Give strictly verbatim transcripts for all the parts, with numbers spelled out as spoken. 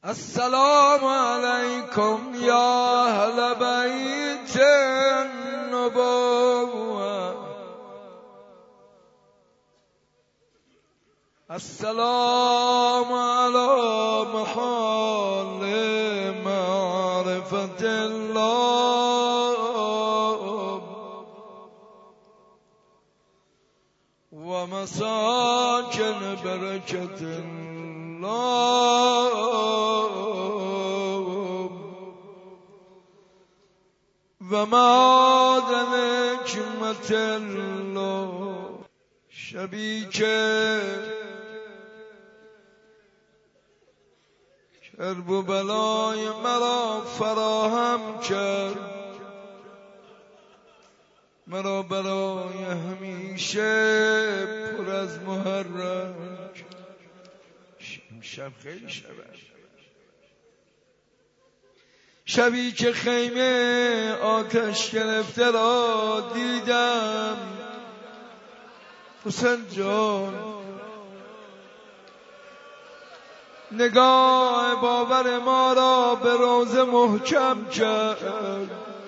السلام علیکم یا اهل بیت النبوة، السلام علی محال معرفت الله و مساکن برکت الله و معادن حکمت الله. شبی که کرب و بلای مرا فراهم کرد، مرا برای همیشه پر از محرم. شب خیلی شبه، شبی که خیمه آتش گرفته را دیدم. حسین جان نگاه باور ما را به روزه محکم کرد.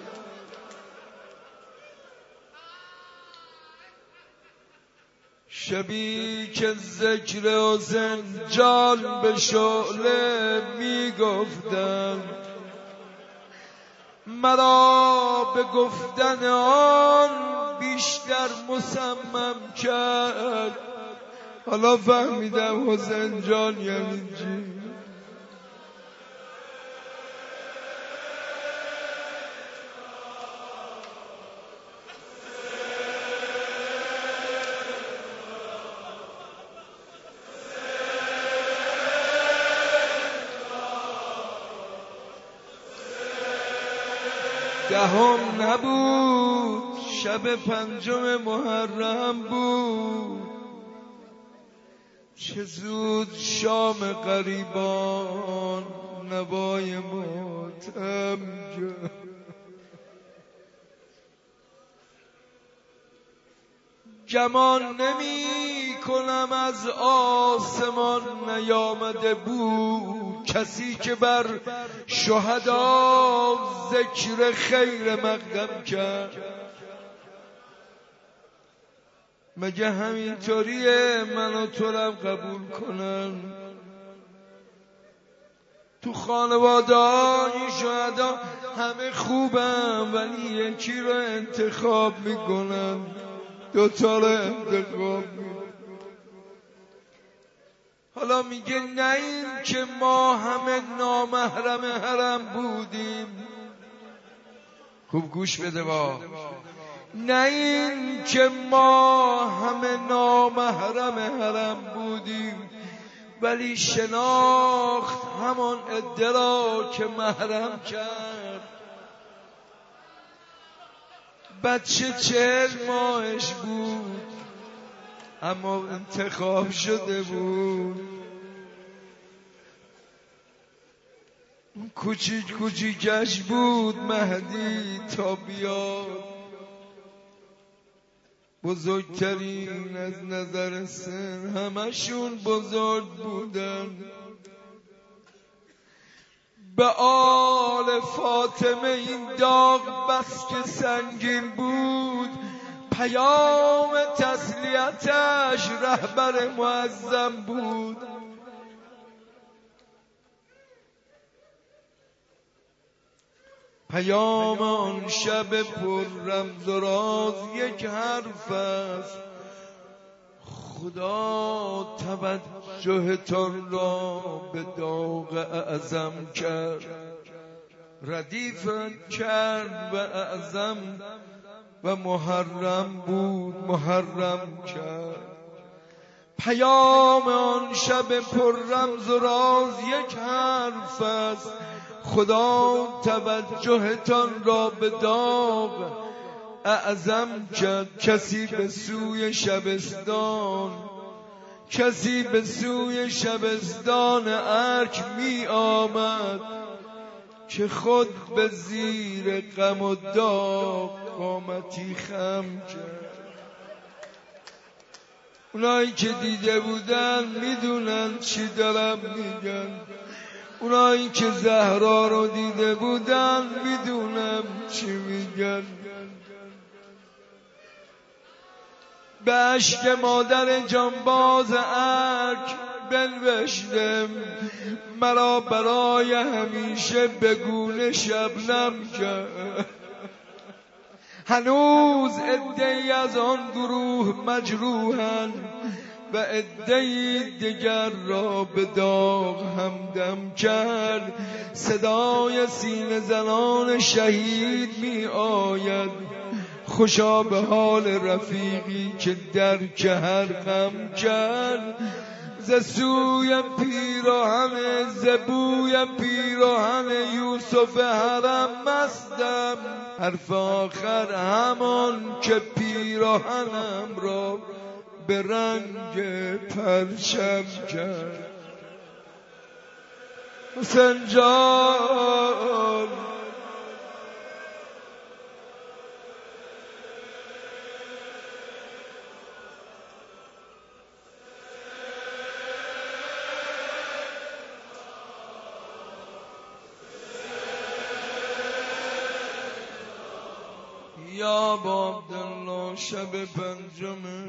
شبی که ذکر و زنجان به شعله می گفتم، مرا به گفتن آن بیشتر مصمم کرد. حالا فهمیدم حسین جان یعنی چی. دهم نبود، شب پنجم محرم بود. چه زود شام غریبان نوای ماتم کرد. گمان نمی کنم از آسمان نیامده بود کسی که بر شهدا ذکر خیر مقدم کرد. مگه همینطوریه منو تو رم قبول کنن؟ تو خانواده این شهدا همه خوبم ولی یکی رو انتخاب میکنن، دوتا رو انتخاب میکنن. حالا میگه نه این که ما همه نامحرم حرم بودیم، خوب گوش بده با، نه این که ما همه نامحرم حرم بودیم ولی شناخت همان عده را که محرم کرد. بچه چهل ماهش بود اما انتخاب شده بود. کوچیک کوچیکش بود مهدی تا بیاد. بزرگترین از نظر سن همشون بزرگ بودن. به آل فاطمه این داغ بس که سنگین بود، پیام تسلیتش رهبر معظم بود. پیام آن شب پر رمز و راز یک حرف است، خدا توجهتان را به داغ اعظم کرد. ردیفت کرد و اعظم و محرم بود محرم کرد. پیام آن شب پر رمز و راز یک حرف است، خدا توجهتان را به داغ اعظم کرد. کسی به سوی شبستان کسی به سوی شبستان ارک می آمد که خود به زیر غم و داغ قامتی خم کرد. اونایی که دیده بودن میدونن چی دارم میگن. اونایی که زهرا رو دیده بودن میدونم چی میگن. به عشق مادر جانباز ارک بنوشتم مرا برای همیشه بگونه شبنم کرد. هنوز عده‌ای از آن گروه مجروحن و عده‌ای دیگر را به داغ همدم کرد. صدای سینه زنان شهید می آید، خوشا به حال رفیقی که درک هر غم کرد. ز سوی پیراهن ز بوی پیراهن یوسف حرم مستم، حرف آخر همان که پیراهنم را به رنگ پرچم کرد. حسین جان یا با عبدالله شب پنجمه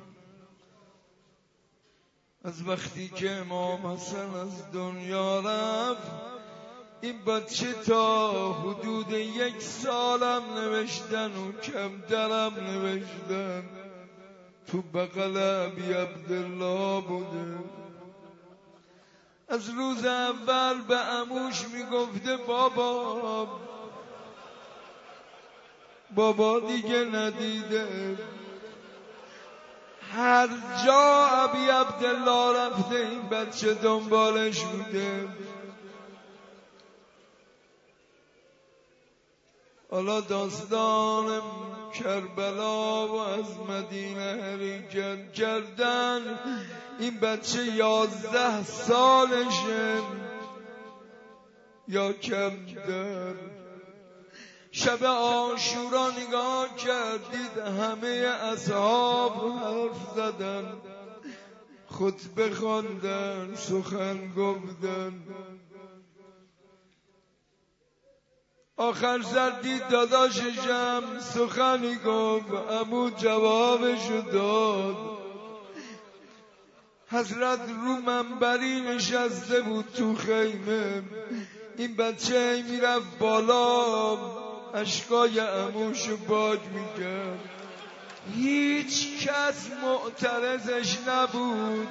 از وقتی که امام حسن از دنیا رفت، این بچه تا حدود یک سالم نوشتن و کمترم نوشتن تو بغل ابی عبدالله بوده. از روز اول به عموش میگفته بابا بابا دیگه ندیده. هر جا ابی عبدالله رفته این بچه دنبالش بوده. حالا داستان کربلا و از مدینه حرکت کردن، این بچه یازده سالشه یا کمتر. شب عاشورا نگاه کردید همه اصحاب حرف زدن، خطبه خواندن، سخن گفتن. آخر زدید داداششم سخنی گفت، عمو جوابشو داد. حضرت رو منبری نشسته بود تو خیمه، این بچه میرفت بالا اشکای عموشو باج میکرد. هیچ کس معترضش نبود.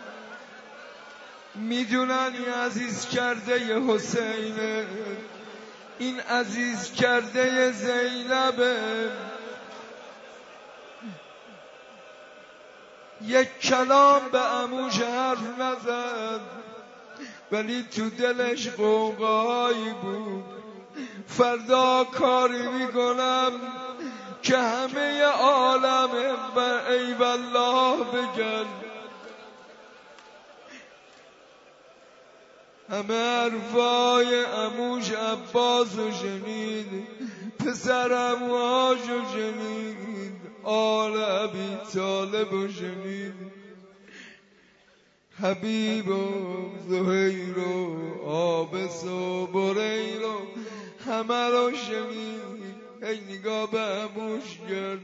میدونن این عزیز کرده حسینه، این عزیز کرده زینبه. یک کلام به عموش حرف نزد، ولی تو دلش قوقایی بود. فردا کاری میکنم که همه عالم و ای والله بگن. همه حرفای عموش عباسو شنید، پسر عموهاشو شنید، آل ابی طالبو شنید، حبیب و زهیر و آبس و بریر و همه رو شنید. ای نگاه به عموش کرد.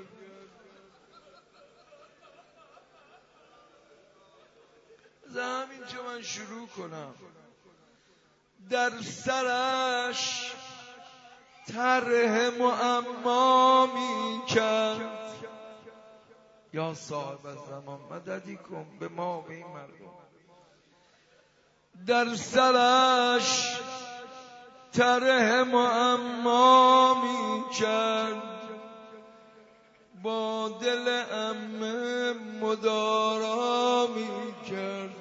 از همین که من شروع کنم، در سرش طرح معما می کرد. یا صاحب زمان مددی کن به ما و این مردم. در سرش طرح معما می کرد، با دل عمه مدارا می کرد.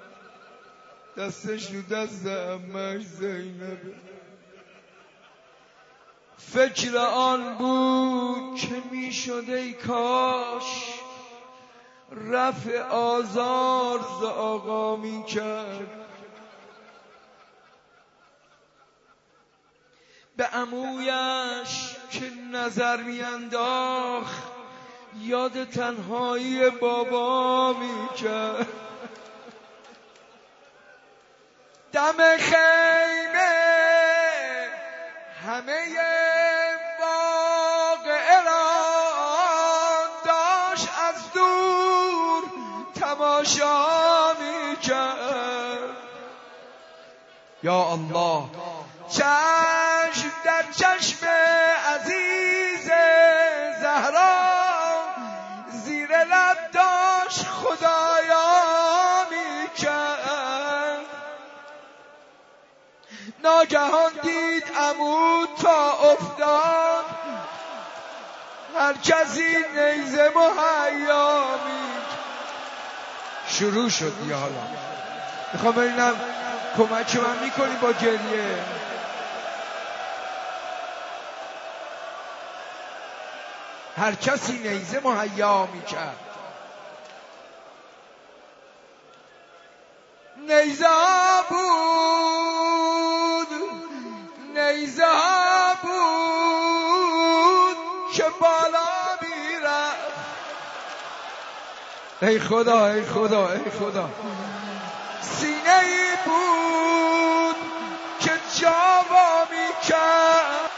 دستش رو دست عمه‌اش زینبه. فکر آن بود که می شده ای کاش رفع آزار ز آقا می کرد. به عمویش که نظر می انداخت یاد تنهایی بابا می کرد. دم خیمه همه واقعه را داشت از دور تماشا می‌کرد. یا الله، چشم در چشم عزیز زهرا زیر لب داشت خدایا می‌کرد. ناگهان دید عمود تا افتاد، هر کسی نیزه مهیا می‌کرد. شروع شد دیگه. حالا میخوام ببینم کمک من میکنی با گریه. هر کسی نیزه مهیا میکرد. نیزه بود، نیزه بود که بالا میرفت. ای خدا، ای خدا، ای خدا. سینه ای بود که جاوا میکرد.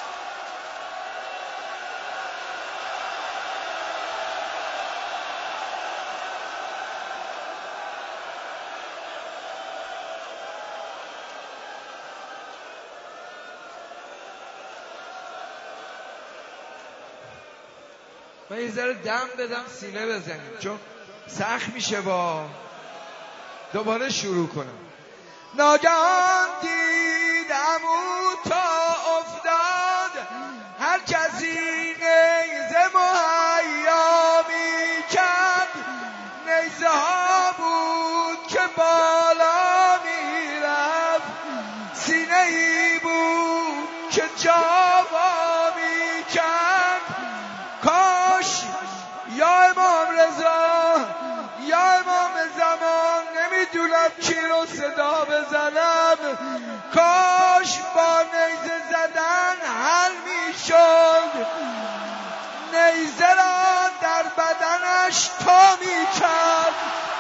من یه ذره دم بدم سینه بزنیم چون سخت میشه. با دوباره شروع کنم. ناگهان دید عمود تا افتاد، هر کسی نیزه مهیا میکرد. نیزه ها بود که بالا میرفت، سینه ای بود که جاوا میکرد. کاش یا امام رضا یا امام زمان، نمیدونم کی رو صدا بزنم، کاش با نیزه زدن حل میشد، نیزه را در بدنش تا میکرد.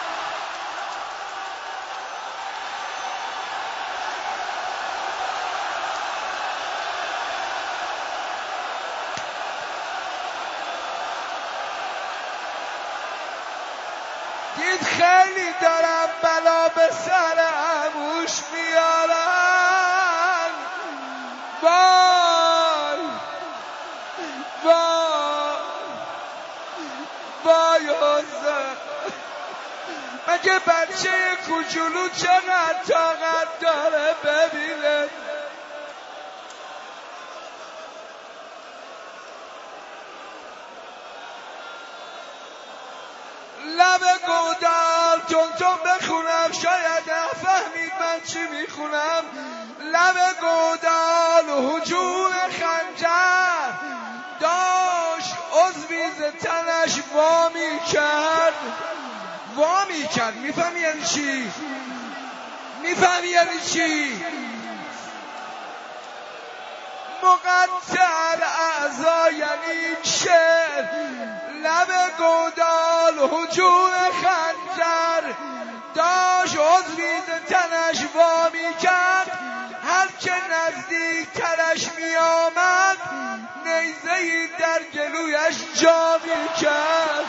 دید خیلی دارم بلا به سر عموش میارن. وای وای وای حسن، مگه بچه کوچولو چقدر طاقت داره ببینه. لب گودال تون تون بخونم، شاید نفهمید من چی میخونم. لب گودال هجوم خنجر داشت، عضوی ز تنش وامی کرد. وامی کرد. میفهمی یعنی چی؟ میفهمی یعنی چی؟ مقطع اعضا یعنی شعر. لب گودال هجوم خنجر داشت، عضوی ز تنش وامی کرد. هر که نزدیک ترش می آمد، نیزه‌ای در گلویش جا می کرد.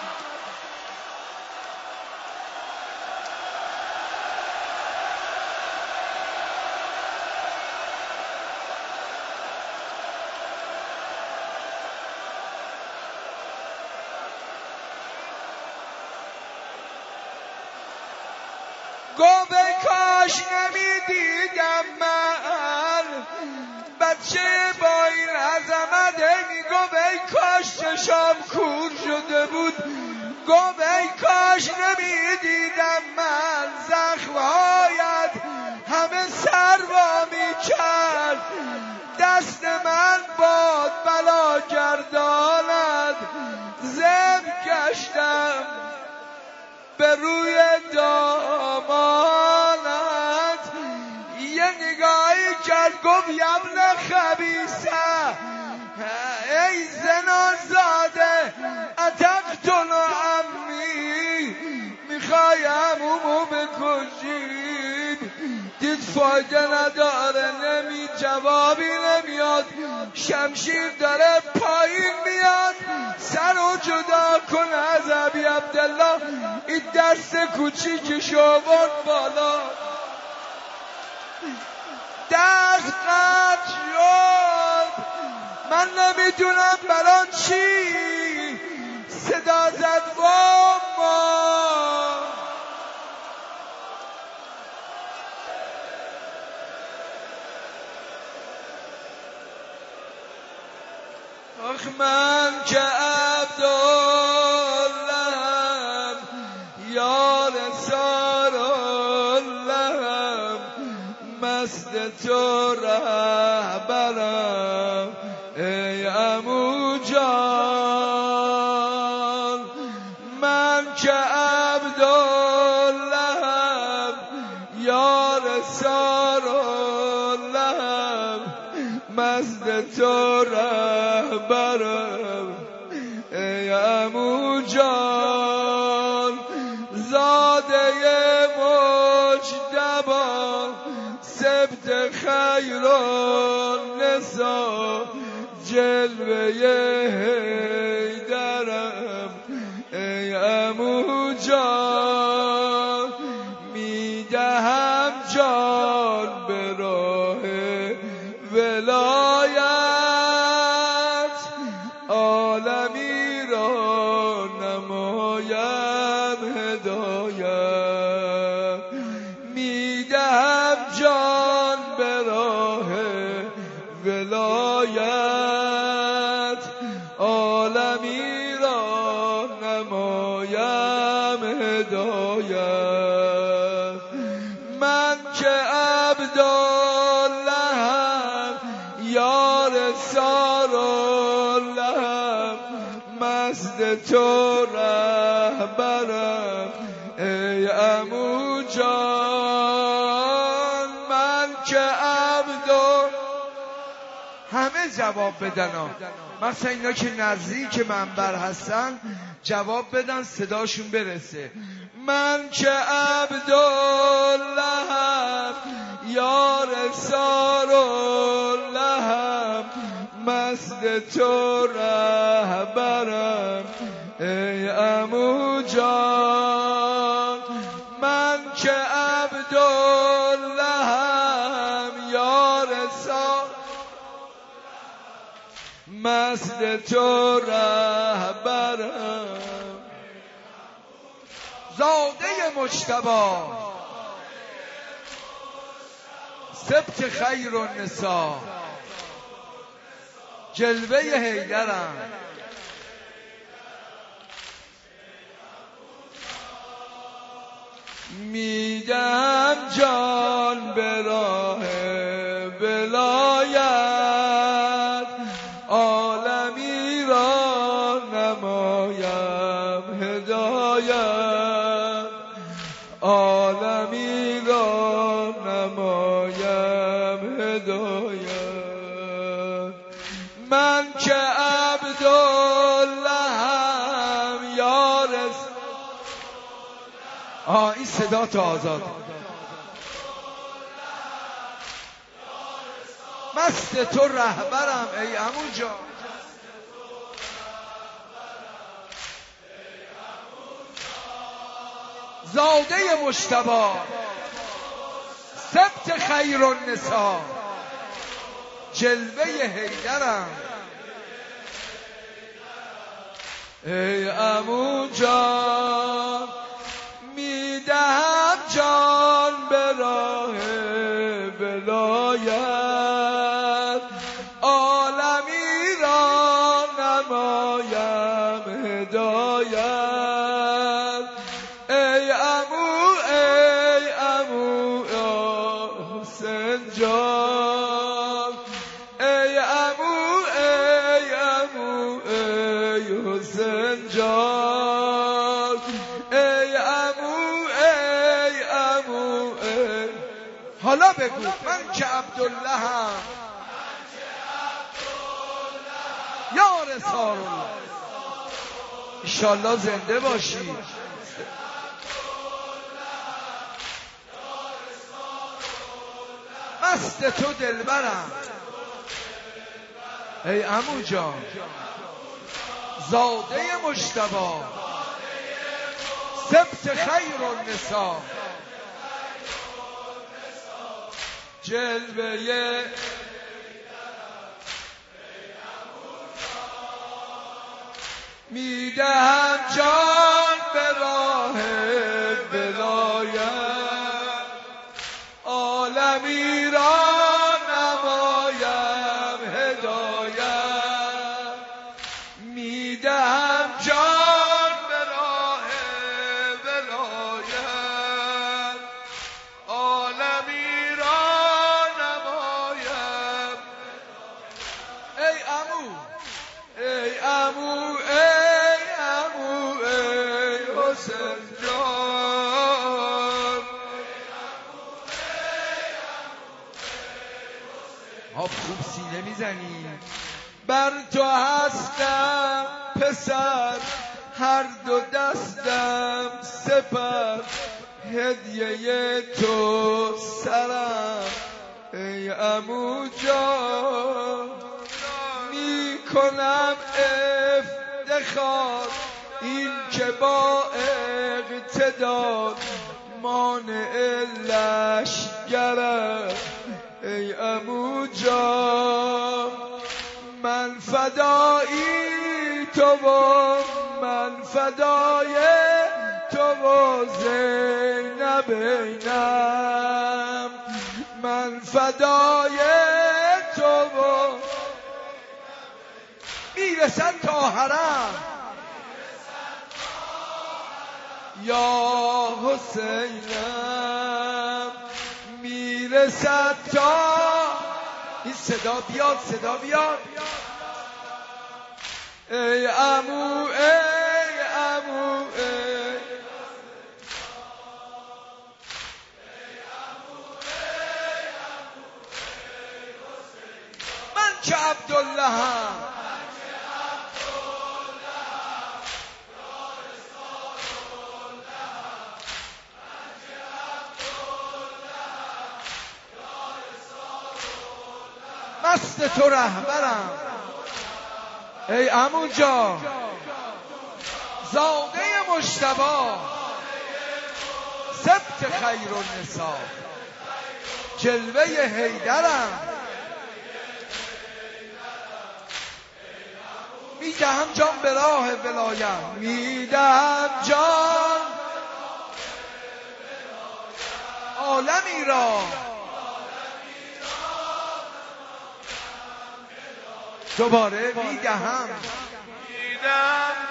گفت ای کاش نمیدیدم من بچه با این عظمت. گفت ای کاش چشام کور شده بود. گفت ای کاش نمیدیدم من زخمهایت همه سر وامی کرد. دست من باد بلا گرداند، زم گشتم به روی دامانت. یه نگاهی کرد گفت یبن خبیثه، ای زنا زاده، اتقتل عمی، میخوای عمومو بکشید. فایده نداره، نمی جوابی نمیاد، شمشیر داره پایین میاد، سر رو جدا کن از ابی عبدالله، این دست کوچیکش آورد بالا، دست قطع شد. من نمیدونم برای چی صدا زد واما. آخ من که عبداللهم یار ساراللهم، مست تو رهبرم ای عمو جان. من که عبداللهم یار ساراللهم، مست تو رهبرم ای عمو جان. زاده مجتبی سبت خیر النساء، جلوه حیدرم ای عمو جان. میدهم جان به راه ولایت، عالمی را نمایم هدایت. میدهم جان به راه ولایت، عالمی را نمایم هدایت. من که عبداللهم یار ساراللهم، مست تو رهبرم ای عمو جان. من که عبدالله همه جواب بدن ها، مثلا اینا که نزدیک منبر هستن جواب بدن صداشون برسه. من که عبداللهم یار ساراللهم، مست تو رهبرم ای عمو جان. من که عبداللهم یار ساراللهم، مست تو رهبرم. زاده مجتبی سبت خیر النساء، جلوه حیدرم میدم جان به راه ولایت، عالمی را نمایم هدایت، عالمی را نمایم هدایت. من که عبداللهم یار آه این صدا تو آزاد، مست تو رهبرم ای عمو جان. زاده مجتبی سبت خیر النساء، جلوه حیدرم ای عمو جان. میدهم جان به راه ولایت، عالمی را نمایم هدایت. ای عمو ای عمو حسین جان، ای عمو ای عمو ای حسین جان، ای عمو ای عمو ای. حالا بگو من که عبداللهم یار سارالله. انشالله زنده باشی. مست تو دلبرم ای عمو جان زاده مجتبی سبت خیر النساء جلوه میدهم جان به راه ولایت عالمی را نمایم هدایت میدهم جان به راه ولایت عالمی را نمایم ای عمو ای عمو ای عمو ای حسین جان آب خوب سینه میزنی بر تو هستم پسر هر دو دستم سپر هدیه تو سرم ای عمو جان کنم افتخار این که با اقتدار مانع لشگرم ای عمو جان من فدایی تو و من فدای تو و زینبینم من فدای تو و میرسد تا حرم یا حسینم میرسد تا این صدا بیاد صدا بیاد ای عمو ای عمو ای من که عبداللهم مست تو رهبرم ای عمو جان زاده مجتبی سبت خیر النساء جلوه حیدرم میدهم جان به راه ولایت میدهم جان عالمی را دوباره میدهم میدهم